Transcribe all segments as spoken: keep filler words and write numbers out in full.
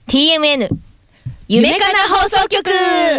ティーエムエヌ 夢かな放送局。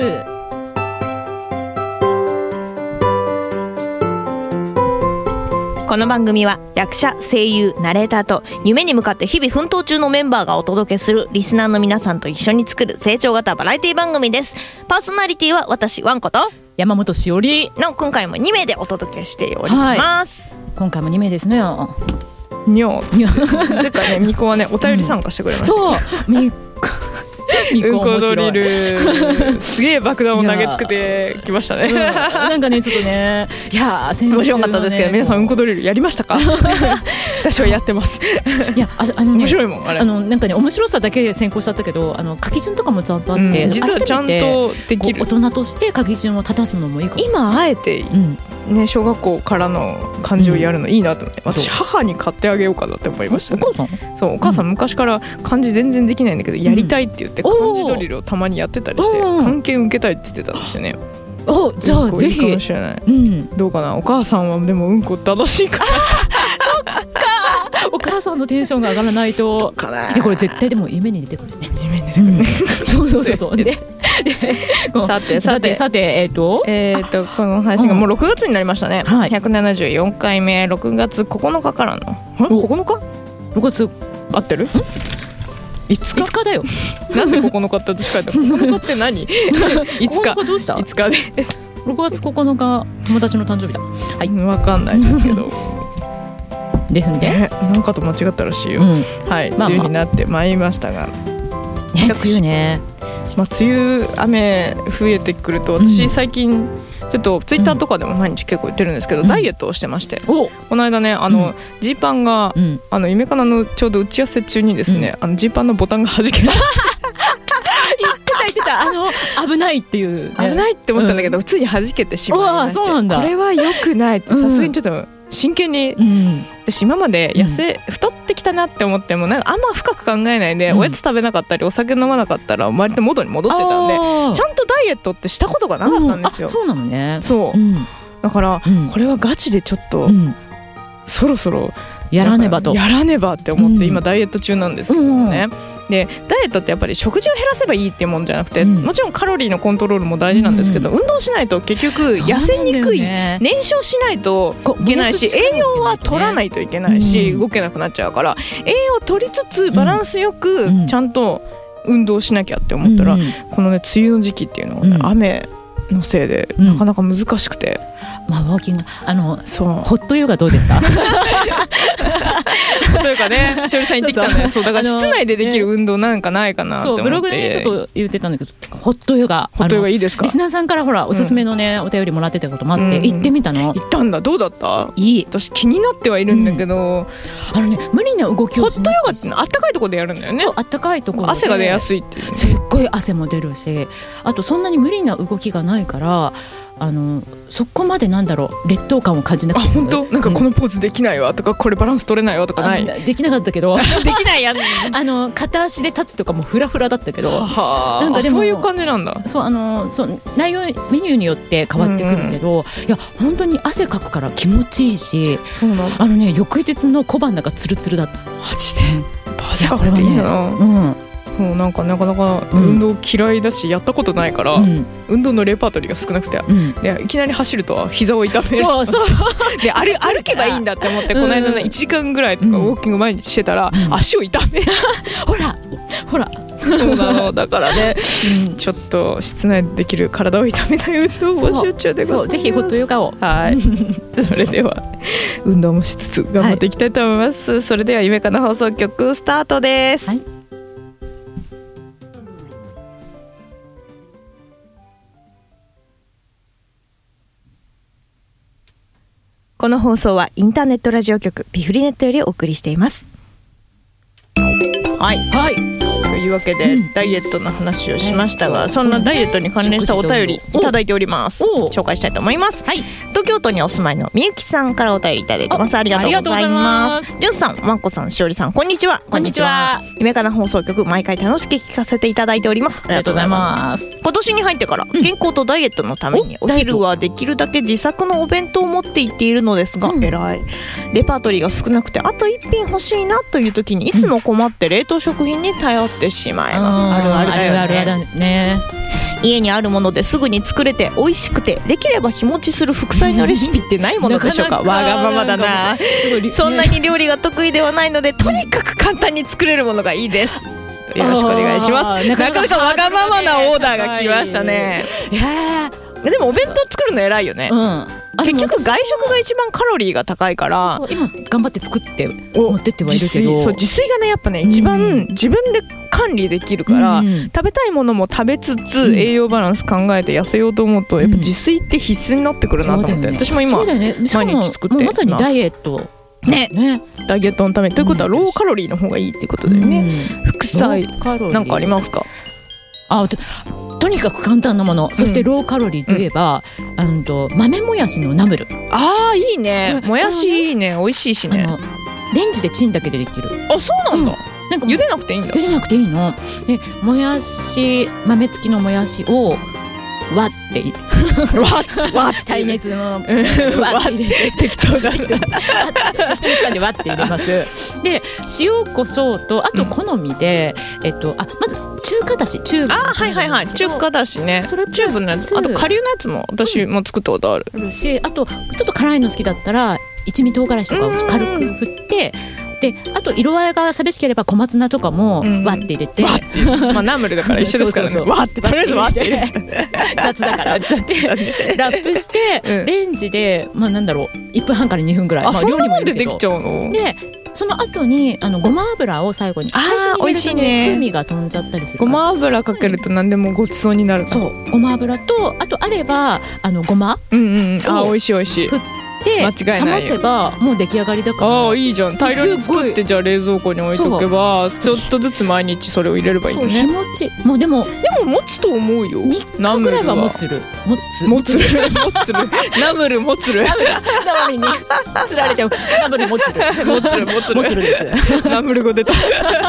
この番組は役者、声優、ナレーターと夢に向かって日々奮闘中のメンバーがお届けするリスナーの皆さんと一緒に作る成長型バラエティ番組です。パーソナリティは私ワンコと山本しおりの今回もに名でお届けしております、 はい、今回もに名ですね。 にょーてかね、みこはねお便り参加してくれました、 うん、そうみうんこドリルすげえ爆弾を投げつけてきましたね、うん、 なんかねちょっとねいや先週、ね、 面白かったですけど皆さんうんこドリルやりましたか？私はやってますいや あ, あの、ね、 面白いもんあれ。 あのなんかね面白さだけ先行しちゃったけどあの書き順とかもちゃんとあって、うん、 実はちゃんとできる。 大人として書き順を立たすのもいいかもしれない。 今あえて、うんね、小学校からの漢字をやるのいいなと思って、うん、私母に買ってあげようかなって思いましたね。 お母さん？ そうお母さん昔から漢字全然できないんだけど、うん、やりたいって言って漢字ドリルをたまにやってたりして漢検受けたいって言ってたんですよね。 おじゃあぜひいいかもしれない、うん、どうかな。お母さんはでもうんこ楽しいからそっかお母さんのテンションが上がらないとかな。これ絶対でも夢に出てくるしね。 夢に出てくるね、うん、 そうそうそうそうでさてさてさてえっ、ー、とえっ、ー、とこの配信がもうろくがつになりましたね、はい、ひゃくななじゅうよんかいめろくがつここのかからのここのかろくがつ合ってる？いつか？ いつかだよなんでここのかって私書いたここのかって何？いつかどうした？ いつかでろくがつここのか友達の誕生日だ。はい、 わかんないですけどですんで、 なんかと間違ったらしいよ、うん、はい、まあまあ、梅雨になってまいりましたが、ね、 梅雨ね、 まあ、梅雨雨増えてくると私最近ちょっとツイッターとかでも毎日結構言ってるんですけど、うん、ダイエットをしてまして、この間ねあのジー、うん、パンが、うん、あの夢かなのちょうど打ち合わせ中にですね、うん、あのジーパンのボタンが弾けない言ってた言ってたあの危ないっていう、ね、 危ないって思ったんだけど、うん、普通に弾けてしまいまして、 そうなんだ。 これは良くないってさすがにちょっと真剣に、うん、私今まで痩せ、うん、太ってきたなって思ってもなんかあんま深く考えないで、うん、おやつ食べなかったりお酒飲まなかったら割と元に戻ってたんでちゃんとダイエットってしたことがなかったんですよ、 うん、あそうなのね。 そう、うん、だから、うん、これはガチでちょっと、うん、そろそろやらねばとやらねばって思って今ダイエット中なんですけどね、うん、でダイエットってやっぱり食事を減らせばいいっていうもんじゃなくて、うん、もちろんカロリーのコントロールも大事なんですけど、うん、運動しないと結局痩せにくい、ね、燃焼しないといけないし、栄養は取らないといけないし、うん、動けなくなっちゃうから栄養を取りつつバランスよくちゃんと運動しなきゃって思ったら、うん、このね梅雨の時期っていうのは、ね、うん、雨のせいでなかなか難しくて、 うん、まあウォーキングあのそうホットヨガどうですか？ というかね、しおりさん言ってきたんで、そうだから室内でできる運動なんかないかなと思って、 そうブログでちょっと言ってたんだけど、ホットヨガ、 ホットヨガいいですか？ リスナーさんからほらおすすめのね、うん、お便りもらってたこともあって、うん、行ってみたの。 行ったんだ。どうだった？ いい。 私気になってはいるんだけど、 うん、あのね無理な動きをしない。 ホットヨガってあったかいところでやるんだよね。 そうあったかいところで汗が出やすいっていう、 すっごい汗も出るし、あとそんなに無理な動きがないから。あのそこまでなんだろう劣等感を感じなくて済む。 あ本当なんかこのポーズできないわとか、うん、これバランス取れないわとかない？ できなかったけどできないやあの片足で立つとかもフラフラだったけど、 なんかでもそういう感じなんだ。 そうあのそう内容メニューによって変わってくるけど、うんうん、いや本当に汗かくから気持ちいいし、 そうなんだ。 あのね翌日の小判がツルツルだった。 マジで、うん、バ汗かくっていいんだな。うんもうなんかなかなか運動嫌いだし、うん、やったことないから、うん、運動のレパートリーが少なくて、うん、でいきなり走ると膝を痛める。 そうそうで 歩, 歩けばいいんだって思って、この間ねいちじかんぐらいとかウォーキング毎日してたら、うん、足を痛めるほらほらそうなのだからね、うん、ちょっと室内でできる体を痛めない運動を募集中でございます。 そうぜひホットヨガを。 はいそれでは運動もしつつ頑張っていきたいと思います、はい、それでは夢かな放送局スタートです、はい。この放送はインターネットラジオ局ピフリネットよりお送りしています。はい、はい、というわけで、うん、ダイエットの話をしましたが、そんなダイエットに関連したお便りいただいております。紹介したいと思います。はい、東東京都にお住まいのみゆきさんからお便りいただいてます。ありがとうございます。じゅんさん、まんこさん、しおりさん、こんにちは。 こんにちは。 夢かな放送局、毎回楽しく聞かせていただいております。 ありがとうございます。 今年に入ってから健康とダイエットのためにお昼はできるだけ自作のお弁当を持って行っているのですが、うん、偉い。レパートリーが少なくてあと一品欲しいなという時にいつも困って冷凍食品に頼ってしまいます。うん、あるあるだよね。あるあるだね。家にあるものですぐに作れて美味しくてできれば日持ちする副菜のレシピってないものでしょうか。わがままだな。そんなに料理が得意ではないのでとにかく簡単に作れるものがいいです。よろしくお願いします。なかなかわがままなオーダーが来ましたね。いやでもお弁当作るの偉いよね。うん、結局外食が一番カロリーが高いからそうそう今頑張って作って持ってってはいるけど、 そう自炊がねやっぱね一番自分で管理できるから、うん、食べたいものも食べつつ、うん、栄養バランス考えて痩せようと思うとやっぱ自炊って必須になってくるなと思って、うん、私も今毎日作ってもうまさにダイエットね、ね、ダイエットのためということはローカロリーの方がいいってことだよね、うん、副菜なんかありますか？ あと, とにかく簡単なもの、うん、そしてローカロリーといえば、うん、あの豆もやしのナムル。 あーいいね、もやしいいね、美味しいしね。 レンジでチンだけでできる。 あ、そうなんだ、うん、なんか茹でなくていいんだ。 茹でなくていいので、もやし豆付きのもやしを割って割って耐熱の割って入れて適当な人にで割って入れます。で塩コショウとあと好みで、うん、えっとあまず中華だしチューブ。 あはいはいはい、中華だしね。それチューブのやつ、あと顆粒のやつも私も作ったことある、 うん、しあとちょっと辛いの好きだったら一味唐辛子とかを軽く振って、であと色合いが寂しければ小松菜とかも割って入れて、 うん、まあナムルだから一緒ですからね。そうそうそう割ってとりあえず割って入れて雑だから雑でラップして、うん、レンジでまあなんだろういっぷんはんからにふんぐらい。 あ、まあ、そんなもんでできちゃうの？ でその後にあのごま油を最後に、最初に入れるとね風味が飛んじゃったりする。 ごま油かけると何でもごちそうになる。 そうごま油とあとあればあのごま、 うんうん、あ美味しい美味しい。 で冷ませばもう出来上がりだから。 ああいいじゃん。大量に作ってじゃあ冷蔵庫に置いとけばちょっとずつ毎日それを入れればいいね。 日持ちもうでもでも持つと思うよ。 みっかぐらいは持つる持つ持つる持つるナムル持つるナムルナムルにつられてもナムル持つる持つる持つる持つるですナムル語出た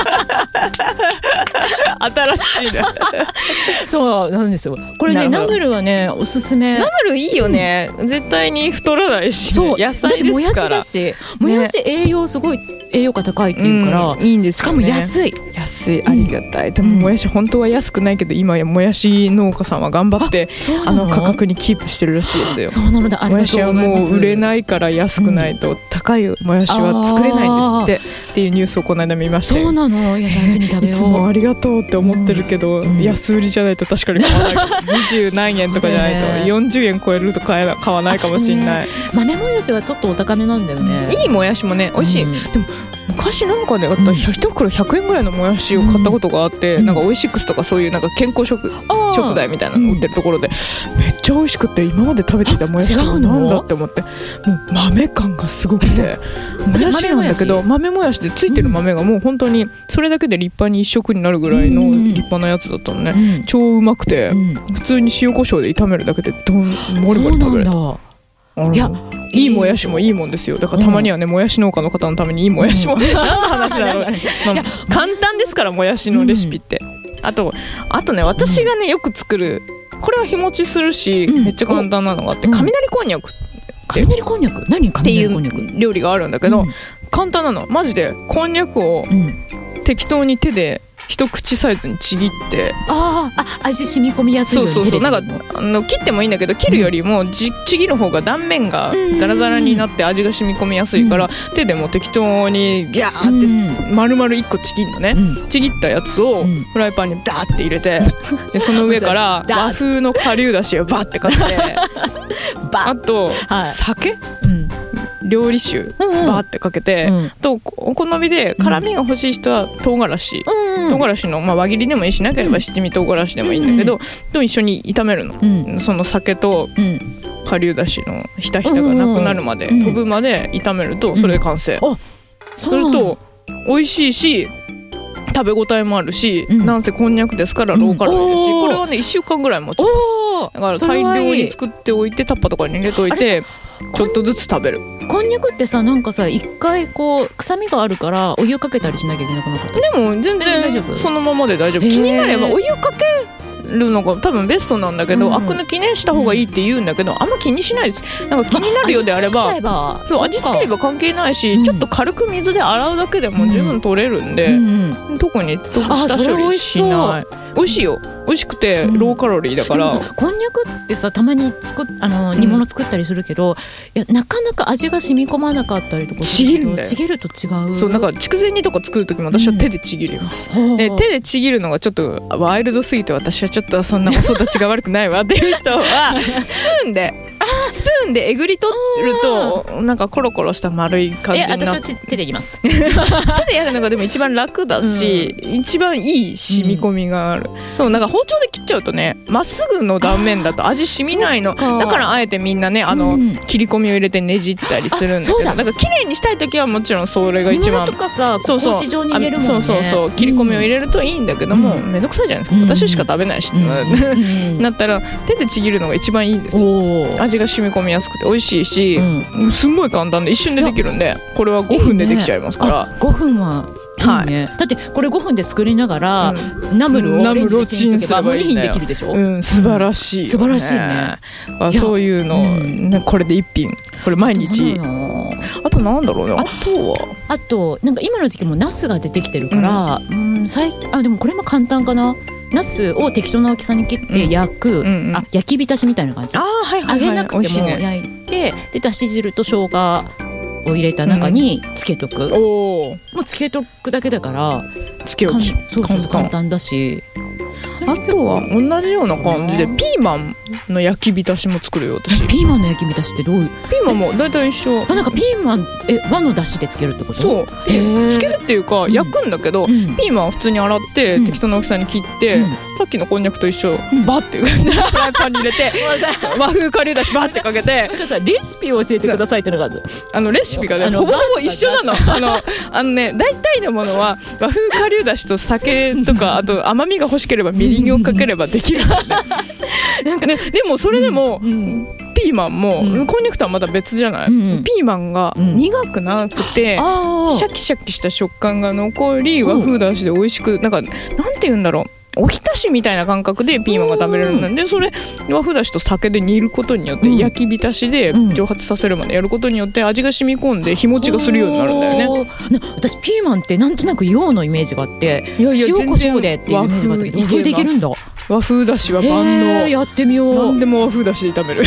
新しいねそうなんですよ。これねナムルはねおすすめ。 ナムルいいよね、うん、絶対に太らないし。そう野菜ですから。だってもやしだし、もやし栄養すごい栄養価高いっていうから、 うん、いいんですよね。 しかも安い安い、ありがたい、うん、でももやし本当は安くないけど今やもやし農家さんは頑張ってあの価格にキープしてるらしいですよ。 そうなのだ、ありがとうございます。 もやしはもう売れないから安くないと高いもやしは作れないんですって、っていうニュースをこの間見ました。 そうなの、いや大事に食べよう。 いつもありがとうって思ってるけど、うん、安売りじゃないと確かに買わないにじゅう何円とかじゃないとよんじゅうえん超えると買えな買わないかもしれない、ね、 豆もやしはちょっとお高めなんだよね。 いいもやしもね美味しい、うん、でも昔なんかねあった一袋ひゃくえんぐらいのもやしを買ったことがあって、うん、なんかオイシックスとかそういうなんか健康食、食材みたいなの売ってるところで、うん、めっちゃ美味しくて今まで食べてたもやしがなんだって思って、もう豆感がすごくてもやしなんだけど豆もやしでついてる豆がもう本当にそれだけで立派に一食になるぐらいの立派なやつだったのね、うん、超うまくて、うん、普通に塩コショウで炒めるだけでどんもりもり食べれた。いやいいもやしもいいもんですよ。だからたまにはね、もやし農家の方のためにいいもやしも、うん、何の話だろう、まあ、簡単ですからもやしのレシピって、うん、あとあとね私がねよく作るこれは日持ちするし、うん、めっちゃ簡単なのがあって、うん、雷こんにゃく雷こんにゃく何雷こんにゃくっていう料理があるんだけど、うん、簡単なのマジで。こんにゃくを適当に手で一口サイズにちぎって、 ああ味染み込みやすいように。 そうそうそう、なんかあの切ってもいいんだけど切るよりもちぎる方が断面がザラザラになって味が染み込みやすいから、うん、手でも適当にギャーって丸々いっこちぎるのね、うん、ちぎったやつをフライパンにダーって入れて、でその上から和風の顆粒だしをバーってかけてあと、はい、酒、うん料理酒バーってかけて、うん、とお好みで辛みが欲しい人は唐辛子、うん、唐辛子の、まあ、輪切りでもいいしなければ七味唐辛子でもいいんだけど、うん、と一緒に炒めるの、うん、その酒と顆粒だしのひたひたがなくなるまで、うん、飛ぶまで炒めるとそれで完成、うん、それと美味しいし食べ応えもあるし、うん、なんせこんにゃくですからローカロリーだし、うん、これはねいっしゅうかんぐらい持ちます。 おだから大量に作っておいてタッパーとかに入れといてちょっとずつ食べる。 こんにゃくってさなんかさ一回こう臭みがあるからお湯かけたりしなきゃいけなくなかった？ でも全然そのままで大丈夫。気になればお湯かけるのが多分ベストなんだけど、うん、アク抜きねした方がいいって言うんだけど、あんま気にしないです。なんか気になるようであれば、 ばそう味付ければ関係ないし、うん、ちょっと軽く水で洗うだけでも十分取れるんで、うんうん、特に下処理しない。美味しいよ。美味しくてローカロリーだから、うん、 こんにゃくってさたまに作っあの煮物作ったりするけど、うん、いやなかなか味が染み込まなかったりとかちぎるんだよ。 ちぎると違う。 そうなんか筑前煮とか作る時も私は手でちぎるよ、うん、で手でちぎるのがちょっとワイルドすぎて私はちょっとそんなお育ちが悪くないわっていう人はスプーンでスプーンでえぐり取るとなんかコロコロした丸い感じになって。 私は手でいきます手でやるのがでも一番楽だし、うん、一番いい染み込みがある、うん、そうなんか包丁で切っちゃうとねまっすぐの断面だと味染みないの。だからあえてみんなねあの、うん、切り込みを入れてねじったりするんだけど、だから綺麗にしたい時はもちろんそれが一番。 煮物とかさ格子状に入れるもんね。 そうそうそう切り込みを入れるといいんだけども、うん、めんどくさいじゃないですか、うん、私しか食べないし、うん、なったら手でちぎるのが一番いいんですよ。味が染み込みやすくて美味しいし、うん、すんごい簡単で一瞬でできるんで、これはごふんでできちゃいますから。いいね、 ごふんはいいね、だってこれごふんで作りながら、うん、ナムルをレンジでチンしとけば無理にできるでしょ、うん、 素晴らしい、ね、 素晴らしいね。 あそういうの、うんね、これで一品これ毎日。あとなんだろうね。あとはあとなんか今の時期もナスが出てきてるから、うんうん、最あでもこれも簡単かな。ナスを適当な大きさに切って焼く、うんうんうん、あ焼き浸しみたいな感じ。あ、はいはいはい、揚げなくても焼いて、ね、でだし汁と生姜を入れた中につけとく、うん、おもうつけとくだけだからつけ置きそうそう簡単だし。 あとは同じような感じでピーマンの焼き浸しも作るよ私。 ピーマンの焼き浸しってどういう？ ピーマンも大体一緒。 あなんかピーマンえ和の出汁でつけるってこと？ そうつけるっていうか、うん、焼くんだけど、うん、ピーマンを普通に洗って、うん、適当な大きさに切って、うん、さっきのこんにゃくと一緒、うん、バッてフライパンに入れて和風顆粒だしバッてかけてなんかさレシピを教えてくださいってのがある。 あのレシピがねほぼほぼ一緒なの。あのあのね大体のものは和風顆粒だしと酒とかあと甘みが欲しければみりんをかければできるんだよね。なんかねでもそれでも、うん、ピーマンも、うん、こんにゃくとはまた別じゃない、うん、ピーマンが苦くなくて、うん、シャキシャキした食感が残り和風だしで美味しくなんかなんて言うんだろうおひたしみたいな感覚でピーマンが食べれるんで、それ和風だしと酒で煮ることによって、うん、焼き浸しで蒸発させるまでやることによって味が染み込んで日持ちがするようになるんだよね。 私ピーマンってなんとなく洋のイメージがあっていやいや塩コショウでっていうイメージがあったけど和風でいけるんだ。 和風だしは万能。 やってみよう。 何でも和風だしで炒める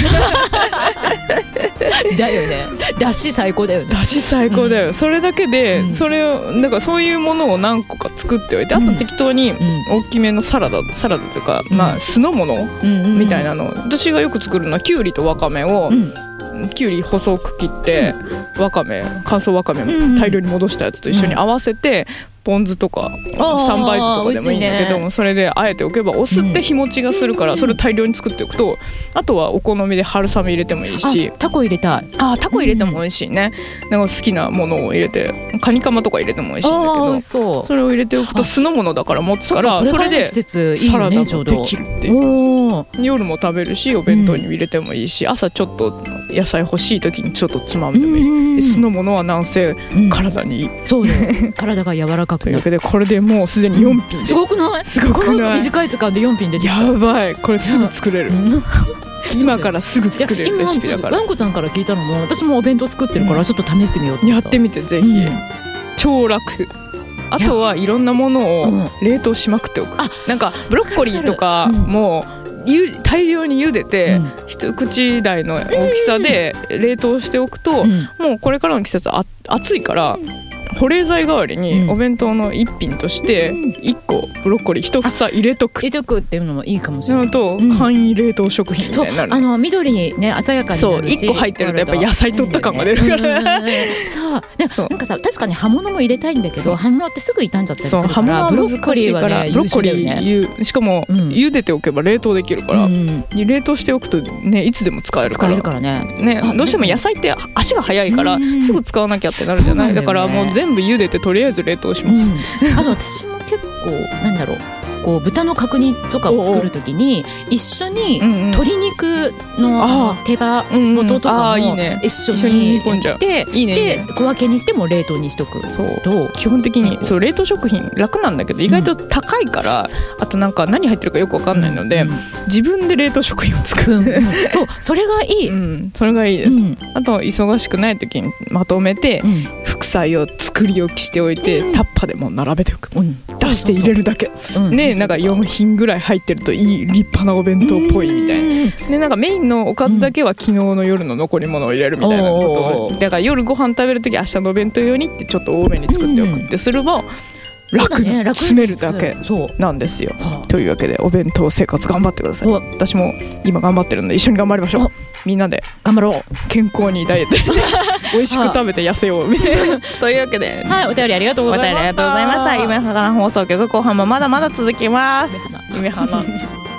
だよね。だし最高だよね。 だし最高だよ、うん、それだけで、うん、それをなんかそういうものを何個か作っておいて、うん、あと適当に大きめのサラダサラダというか、うん、まあ酢の物みたいなの、うん、私がよく作るのはきゅうりとわかめを、うん、きゅうり細く切って、うん、わかめ乾燥わかめも大量に戻したやつと一緒に合わせて、ポン酢とか三杯酢とかでもいいんだけども、ね、それであえておけばお酢って日持ちがするから、うん、それを大量に作っておくとあとはお好みで春雨入れてもいいし、 タコ入れたい。 あタコ入れても美味しいね、うん、なんか好きなものを入れてカニカマとか入れても美味しいんだけど、そ, それを入れておくと酢の物だから持つからそれでサラダもできるっていう。夜も食べるしお弁当に入れてもいいし、うん、朝ちょっと野菜欲しい時にちょっとつまみでもいい、うん、で酢の物はなんせ体にいい、 うん、そうね体が柔らかくなるというわけでこれでもうすでによん品、うん、 すごくない？ すごくない？ この短い時間でよん品出てきた。 やばいこれすぐ作れる、うん、今からすぐ作れるレシピだから。 ワンコちゃんから聞いたのも私もお弁当作ってるからちょっと試してみようって、 うん、やってみてぜひ、うん、超楽。あとはいろんなものを冷凍しまくっておく、うん、なんかブロッコリーとかもゆ大量に茹でて、うん、一口大の大きさで冷凍しておくと、うん、もうこれからの季節あ暑いから保冷剤代わりにお弁当の一品としていっこブロッコリー一房入れとく入れとくっていうのもいいかもしれない。 と簡易冷凍食品みたいになる、 うん、あの緑にね鮮やかになるし、 そういっこ入ってるとやっぱ野菜取った感が出るから、うん、 そうでなんかさ確かに葉物も入れたいんだけど葉物ってすぐ傷んじゃったりするからブロッコリーはねブロッコリーしかも、うん、茹でておけば冷凍できるから、うん、冷凍しておくとねいつでも使えるから使えるからねねどうしても野菜って足が早いからすぐ使わなきゃってなるじゃない、だからもう全部茹でてとりあえず冷凍します、 うん、あと私も結構なんだろうこう豚の角煮とかを作るときに一緒に鶏肉の手羽元とかも一緒に煮込んじゃってで小分けにしても冷凍にしとくと基本的にそう冷凍食品楽なんだけど意外と高いから、うん、あとなんか何入ってるかよく分かんないので、うん、自分で冷凍食品を作る、うん、 そうそれがいい、 うん、それがいいです、うん、あと忙しくない時にまとめて、うん、副菜を作り置きしておいて、うん、タッパでもう並べておく、うん、出して入れるだけ、うん、ねなんかよん品ぐらい入ってるといい立派なお弁当っぽいみたいなでなんかメインのおかずだけは昨日の夜の残り物を入れるみたいなことを、うん、だから夜ご飯食べる時明日のお弁当用にってちょっと多めに作っておくってすれば、うん楽に詰めるだけなんですよ、ね、というわけでお弁当生活頑張ってください。私も今頑張ってるので一緒に頑張りましょう。みんなで頑張ろう。 健康にダイエット美味しく食べて痩せようみたいなというわけで、 はい、お便りありがとうございました。 お便りありがとうございました。夢花放送局後半もまだまだ続きます。夢花